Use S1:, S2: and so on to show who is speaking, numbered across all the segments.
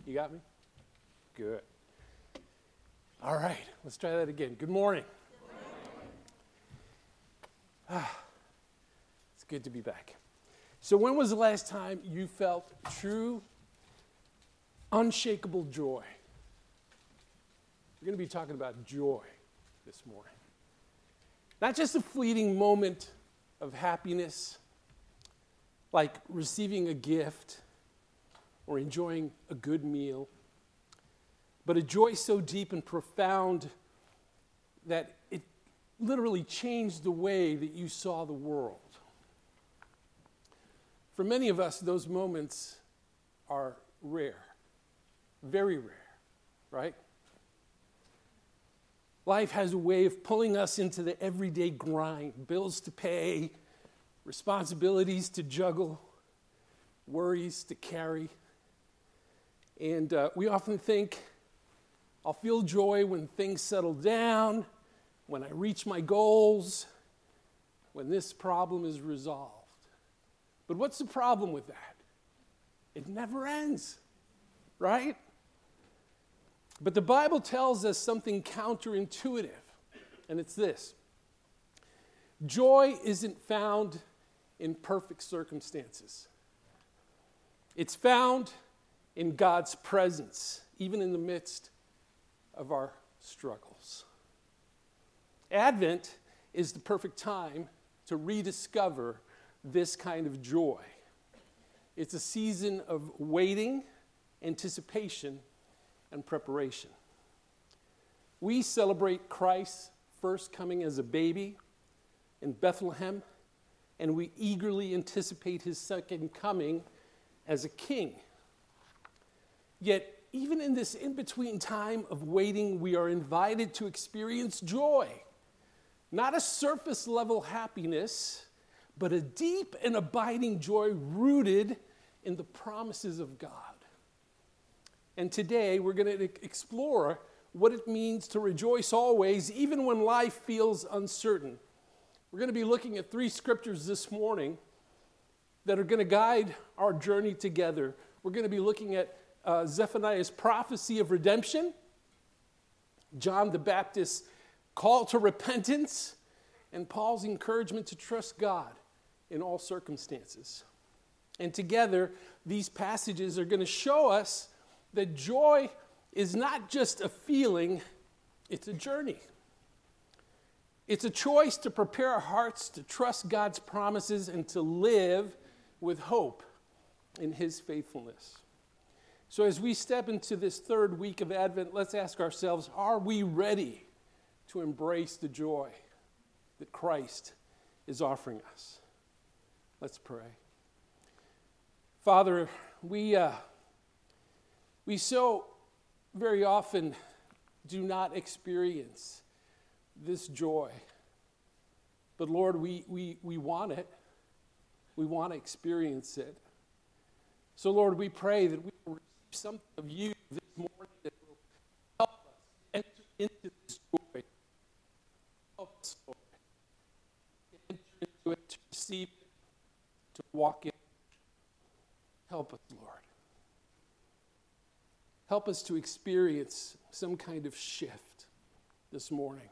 S1: You got me? Good. All right, let's try that again. Good morning. It's good to be back. So when was the last time you felt true, unshakable joy? We're going to be talking about joy this morning. Not just a fleeting moment of happiness, like receiving a gift or enjoying a good meal, but a joy so deep and profound that it literally changed the way that you saw the world. For many of us, those moments are rare, very rare, right? Life has a way of pulling us into the everyday grind, bills to pay, responsibilities to juggle, worries to carry. And we often think, I'll feel joy when things settle down, when I reach my goals, when this problem is resolved. But what's the problem with that? It never ends, right? But the Bible tells us something counterintuitive, and it's this. Joy isn't found in perfect circumstances. It's found in God's presence, even in the midst of our struggles. Advent is the perfect time to rediscover this kind of joy. It's a season of waiting, anticipation, and preparation. We celebrate Christ's first coming as a baby in Bethlehem, and we eagerly anticipate his second coming as a king. Yet, even in this in-between time of waiting, we are invited to experience joy. Not a surface-level happiness, but a deep and abiding joy rooted in the promises of God. And today, we're going to explore what it means to rejoice always, even when life feels uncertain. We're going to be looking at 3 scriptures this morning that are going to guide our journey together. We're going to be looking at Zephaniah's prophecy of redemption, John the Baptist's call to repentance, and Paul's encouragement to trust God in all circumstances. And together, these passages are going to show us that joy is not just a feeling, it's a journey. It's a choice to prepare our hearts to trust God's promises and to live with hope in his faithfulness. So as we step into this 3rd week of Advent, let's ask ourselves, are we ready to embrace the joy that Christ is offering us? Let's pray. Father, we so very often do not experience this joy. But Lord, we want it. We want to experience it. So Lord, we pray that we will receive something of you this morning that will help us enter into this joy. Help us, Lord. To enter into it, to receive it, to walk in it. Help us, Lord. Help us to experience some kind of shift this morning.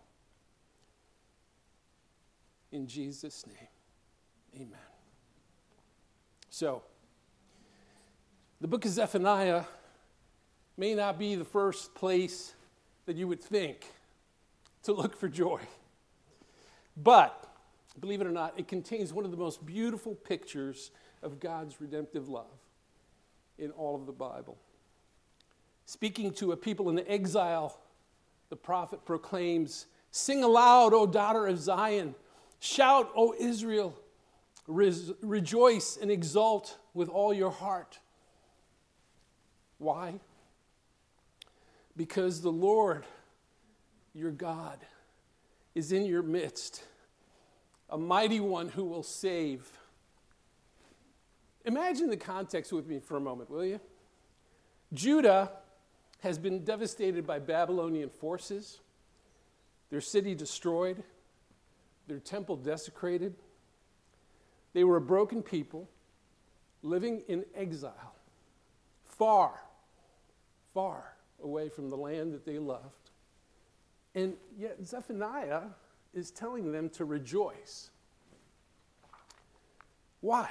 S1: In Jesus' name, amen. So, the book of Zephaniah may not be the first place that you would think to look for joy. But, believe it or not, it contains one of the most beautiful pictures of God's redemptive love in all of the Bible. Speaking to a people in exile, the prophet proclaims, "Sing aloud, O daughter of Zion. Shout, O Israel. Rejoice and exult with all your heart." Why? Because the Lord, your God, is in your midst, a mighty one who will save. Imagine the context with me for a moment, will you? Judah has been devastated by Babylonian forces, their city destroyed, their temple desecrated. They were a broken people living in exile, far far away from the land that they loved. And yet Zephaniah is telling them to rejoice. Why?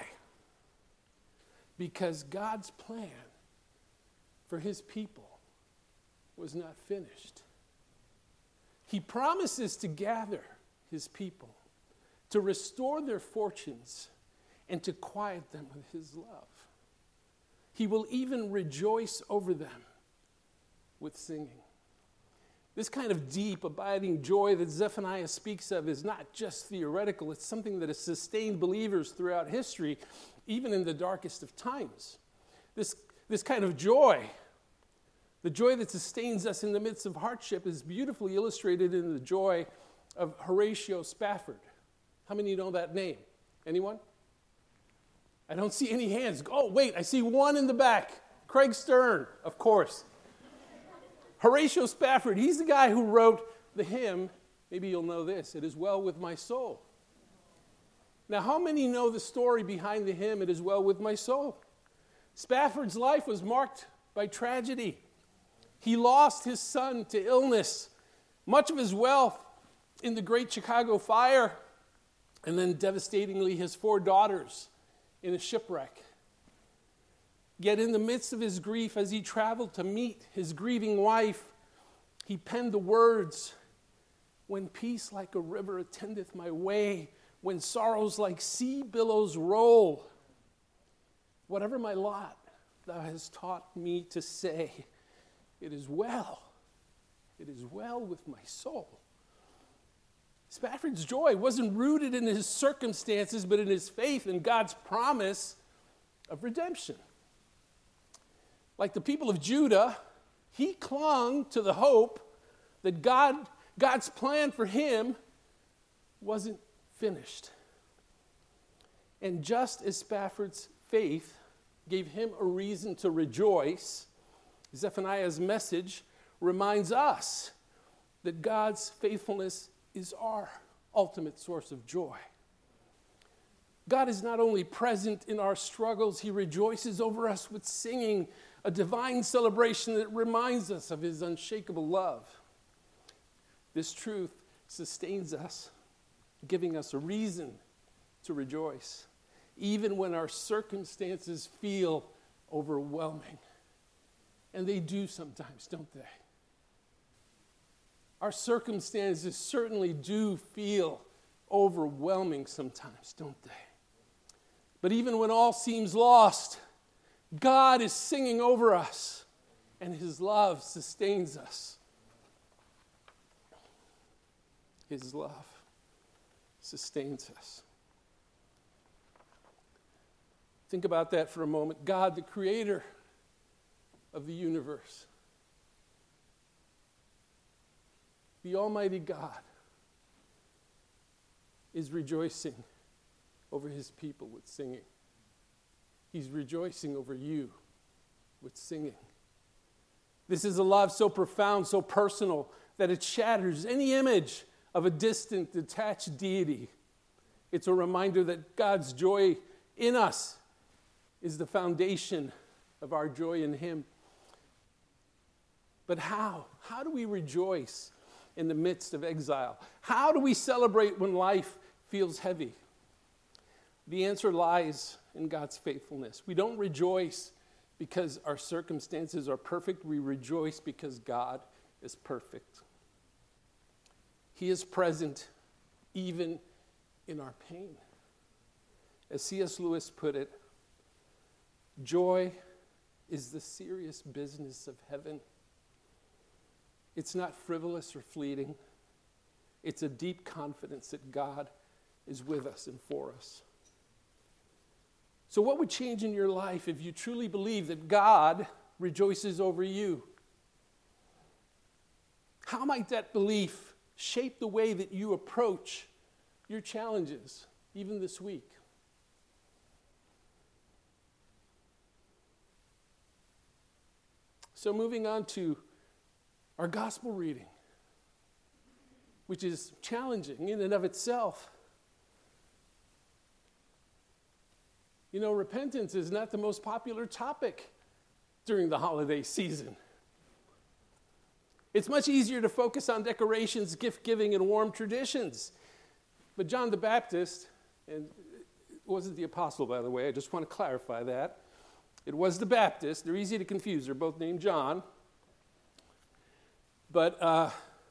S1: Because God's plan for his people was not finished. He promises to gather his people, to restore their fortunes, and to quiet them with his love. He will even rejoice over them with singing. This kind of deep, abiding joy that Zephaniah speaks of is not just theoretical. It's something that has sustained believers throughout history, even in the darkest of times. This kind of joy, the joy that sustains us in the midst of hardship, is beautifully illustrated in the joy of Horatio Spafford. How many know that name? Anyone? I don't see any hands. Oh, wait, I see one in the back. Craig Stern, of course. Horatio Spafford, he's the guy who wrote the hymn, maybe you'll know this, "It is well with my soul." Now, how many know the story behind the hymn, "It is well with my soul"? Spafford's life was marked by tragedy. He lost his son to illness, much of his wealth in the Great Chicago Fire, and then devastatingly his 4 daughters in a shipwreck. Yet in the midst of his grief, as he traveled to meet his grieving wife, he penned the words, "When peace like a river attendeth my way, when sorrows like sea billows roll, whatever my lot, thou hast taught me to say, it is well with my soul." Spafford's joy wasn't rooted in his circumstances, but in his faith in God's promise of redemption. Like the people of Judah, he clung to the hope that God's plan for him wasn't finished. And just as Spafford's faith gave him a reason to rejoice, Zephaniah's message reminds us that God's faithfulness is our ultimate source of joy. God is not only present in our struggles, he rejoices over us with singing, a divine celebration that reminds us of his unshakable love. This truth sustains us, giving us a reason to rejoice, even when our circumstances feel overwhelming. And they do sometimes, don't they? Our circumstances certainly do feel overwhelming sometimes, don't they? But even when all seems lost, God is singing over us, and his love sustains us. His love sustains us. Think about that for a moment. God, the creator of the universe, the Almighty God, is rejoicing over his people with singing. He's rejoicing over you with singing. This is a love so profound, so personal, that it shatters any image of a distant, detached deity. It's a reminder that God's joy in us is the foundation of our joy in him. But how? How do we rejoice in the midst of exile? How do we celebrate when life feels heavy? The answer lies in God's faithfulness. We don't rejoice because our circumstances are perfect. We rejoice because God is perfect. He is present even in our pain. As C.S. Lewis put it, joy is the serious business of heaven. It's not frivolous or fleeting. It's a deep confidence that God is with us and for us. So what would change in your life if you truly believe that God rejoices over you? How might that belief shape the way that you approach your challenges, even this week? So moving on to our gospel reading, which is challenging in and of itself. You know, repentance is not the most popular topic during the holiday season. It's much easier to focus on decorations, gift-giving, and warm traditions. But John the Baptist, and it wasn't the apostle, by the way, I just want to clarify that. It was the Baptist. They're easy to confuse. They're both named John. But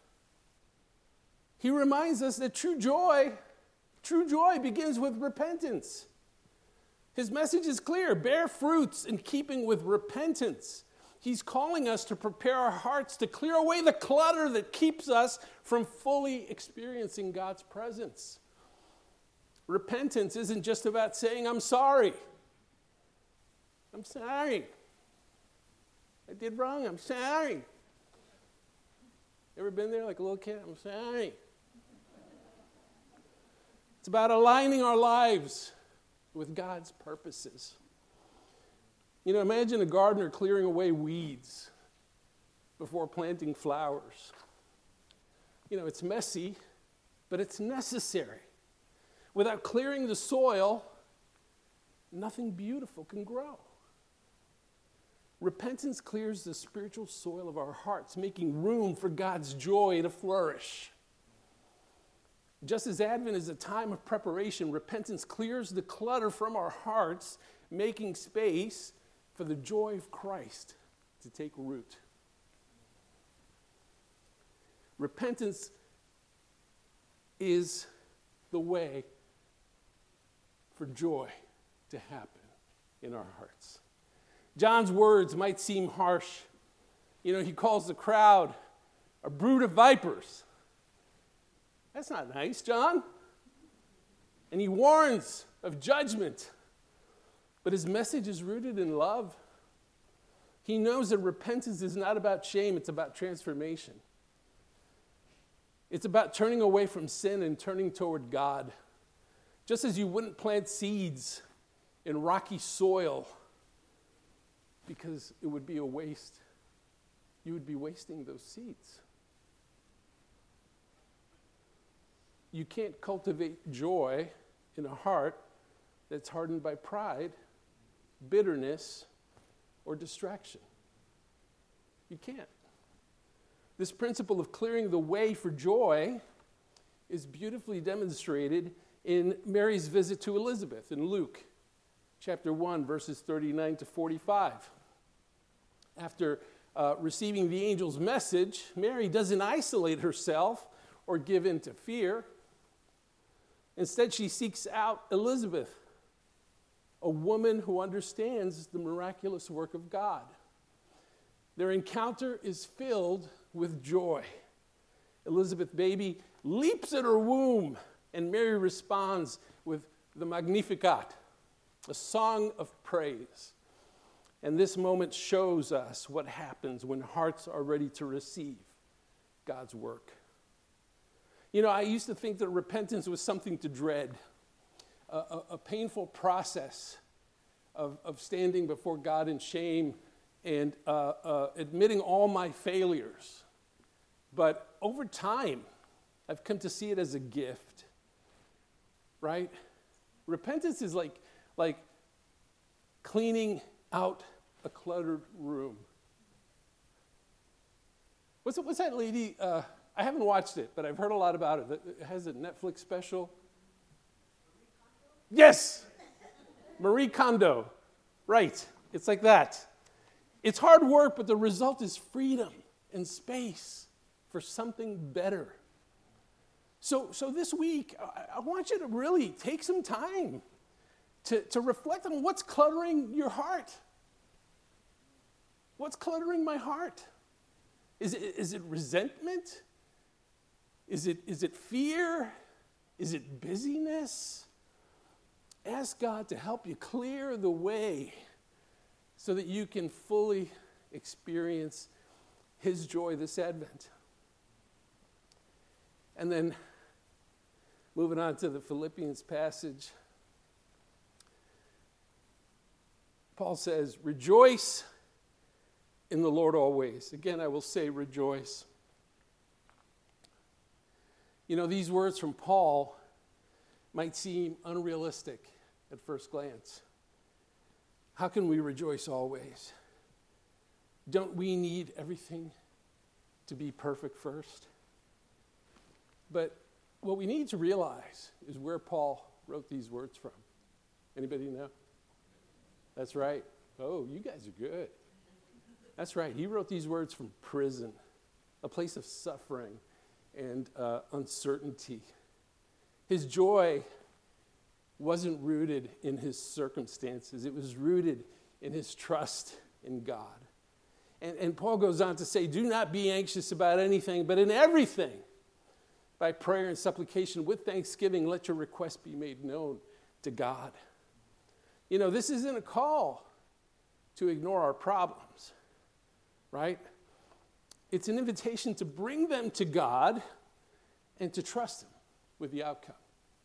S1: he reminds us that true joy begins with repentance. His message is clear: bear fruits in keeping with repentance. He's calling us to prepare our hearts to clear away the clutter that keeps us from fully experiencing God's presence. Repentance isn't just about saying, I'm sorry. I'm sorry. I did wrong. I'm sorry. Ever been there like a little kid? I'm sorry. It's about aligning our lives with God's purposes. You know, imagine a gardener clearing away weeds before planting flowers. You know, it's messy, but it's necessary. Without clearing the soil, nothing beautiful can grow. Repentance clears the spiritual soil of our hearts, making room for God's joy to flourish. Just as Advent is a time of preparation, repentance clears the clutter from our hearts, making space for the joy of Christ to take root. Repentance is the way for joy to happen in our hearts. John's words might seem harsh. You know, he calls the crowd a brood of vipers. That's not nice, John. And he warns of judgment. But his message is rooted in love. He knows that repentance is not about shame, it's about transformation. It's about turning away from sin and turning toward God. Just as you wouldn't plant seeds in rocky soil because it would be a waste, you would be wasting those seeds. You can't cultivate joy in a heart that's hardened by pride, bitterness, or distraction. You can't. This principle of clearing the way for joy is beautifully demonstrated in Mary's visit to Elizabeth in Luke chapter 1, verses 39 to 45. After receiving the angel's message, Mary doesn't isolate herself or give in to fear. Instead, she seeks out Elizabeth, a woman who understands the miraculous work of God. Their encounter is filled with joy. Elizabeth, baby, leaps at her womb, and Mary responds with the Magnificat, a song of praise. And this moment shows us what happens when hearts are ready to receive God's work. You know, I used to think that repentance was something to dread, a painful process of standing before God in shame and admitting all my failures. But over time, I've come to see it as a gift, right? Repentance is like cleaning out a cluttered room. What's that lady? I haven't watched it, but I've heard a lot about it. It has a Netflix special. Yes! Marie Kondo. Right. It's like that. It's hard work, but the result is freedom and space for something better. So this week, I want you to really take some time to reflect on what's cluttering your heart. What's cluttering my heart? Is it resentment? Is it fear? Is it busyness? Ask God to help you clear the way so that you can fully experience His joy this Advent. And then, moving on to the Philippians passage, Paul says, rejoice in the Lord always. Again, I will say rejoice. You know, these words from Paul might seem unrealistic at first glance. How can we rejoice always? Don't we need everything to be perfect first. But what we need to realize is where Paul wrote these words from. Anybody know? That's right. Oh, you guys are good. That's right. He wrote these words from prison, a place of suffering and uncertainty. His joy wasn't rooted in his circumstances. It was rooted in his trust in God. And Paul goes on to say, do not be anxious about anything, but in everything, by prayer and supplication with thanksgiving, let your requests be made known to God. You know, this isn't a call to ignore our problems, right? It's an invitation to bring them to God and to trust Him with the outcome.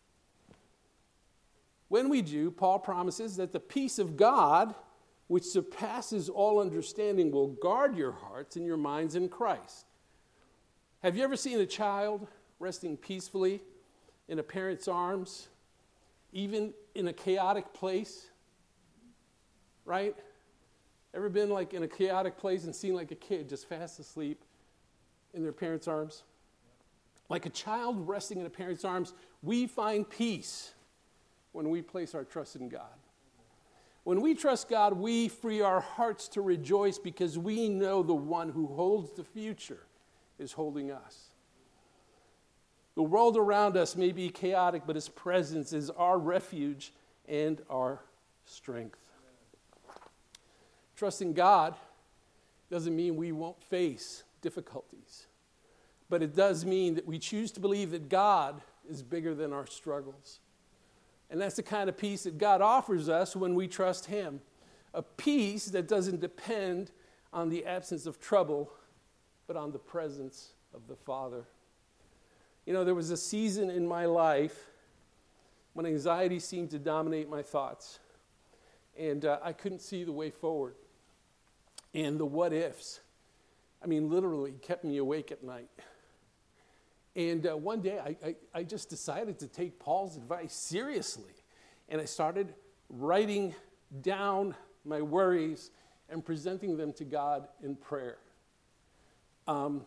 S1: When we do, Paul promises that the peace of God, which surpasses all understanding, will guard your hearts and your minds in Christ. Have you ever seen a child resting peacefully in a parent's arms, even in a chaotic place? Right? Ever been like in a chaotic place and seen like a kid just fast asleep in their parents' arms? Like a child resting in a parent's arms, we find peace when we place our trust in God. When we trust God, we free our hearts to rejoice because we know the one who holds the future is holding us. The world around us may be chaotic, but His presence is our refuge and our strength. Trusting God doesn't mean we won't face difficulties, but it does mean that we choose to believe that God is bigger than our struggles. And that's the kind of peace that God offers us when we trust Him. A peace that doesn't depend on the absence of trouble, but on the presence of the Father. You know, there was a season in my life when anxiety seemed to dominate my thoughts. And I couldn't see the way forward. And the what ifs, literally kept me awake at night. And one day, I just decided to take Paul's advice seriously. And I started writing down my worries and presenting them to God in prayer. And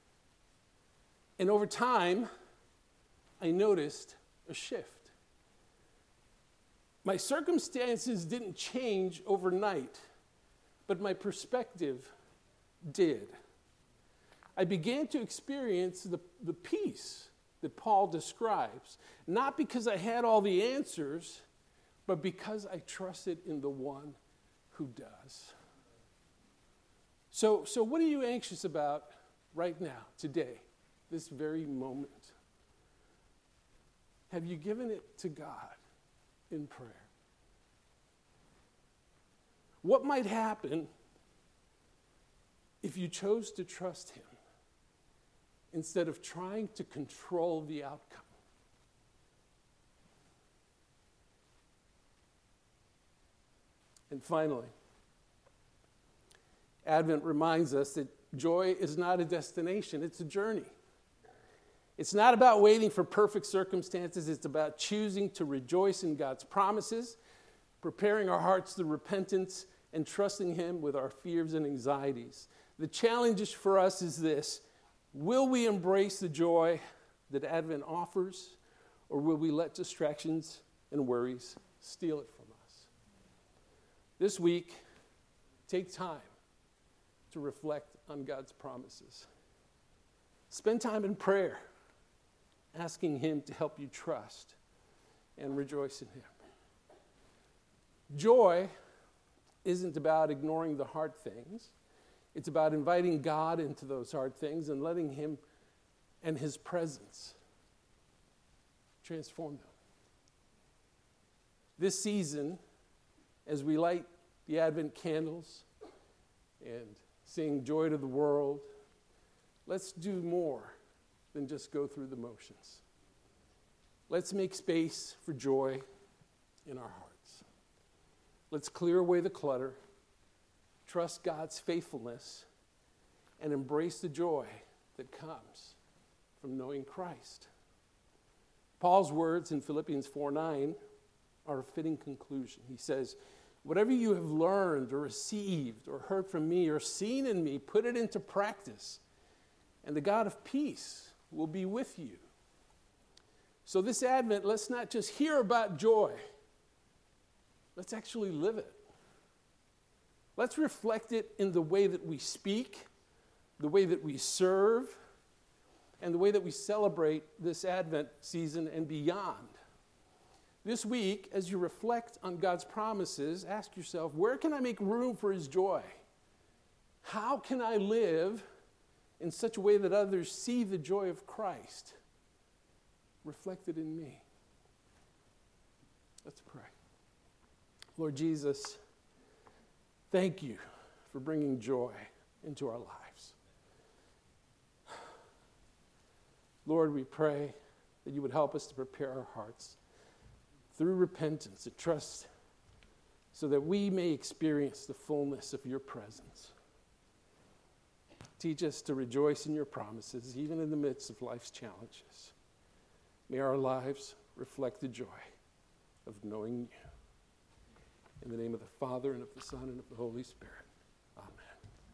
S1: over time, I noticed a shift. My circumstances didn't change overnight, but my perspective did. I began to experience the peace that Paul describes, not because I had all the answers, but because I trusted in the one who does. So what are you anxious about right now, today, this very moment? Have you given it to God in prayer? What might happen if you chose to trust Him instead of trying to control the outcome? And finally, Advent reminds us that joy is not a destination, it's a journey. It's not about waiting for perfect circumstances, it's about choosing to rejoice in God's promises, preparing our hearts to repentance, and trusting Him with our fears and anxieties. The challenge for us is this: will we embrace the joy that Advent offers, or will we let distractions and worries steal it from us? This week, take time to reflect on God's promises. Spend time in prayer, asking Him to help you trust and rejoice in Him. Joy isn't about ignoring the hard things. It's about inviting God into those hard things and letting Him and His presence transform them. This season, as we light the Advent candles and sing Joy to the World, let's do more than just go through the motions. Let's make space for joy in our hearts. Let's clear away the clutter, trust God's faithfulness, and embrace the joy that comes from knowing Christ. Paul's words in Philippians 4:9 are a fitting conclusion. He says, "Whatever you have learned or received or heard from me or seen in me, put it into practice, and the God of peace will be with you. So this Advent, let's not just hear about joy. Let's actually live it. Let's reflect it in the way that we speak, the way that we serve, and the way that we celebrate this Advent season and beyond. This week, as you reflect on God's promises, ask yourself, where can I make room for his joy? How can I live in such a way that others see the joy of Christ reflected in me? Let's pray. Lord Jesus, thank you for bringing joy into our lives. Lord, we pray that you would help us to prepare our hearts through repentance and trust so that we may experience the fullness of your presence. Teach us to rejoice in your promises, even in the midst of life's challenges. May our lives reflect the joy of knowing you. In the name of the Father, and of the Son, and of the Holy Spirit.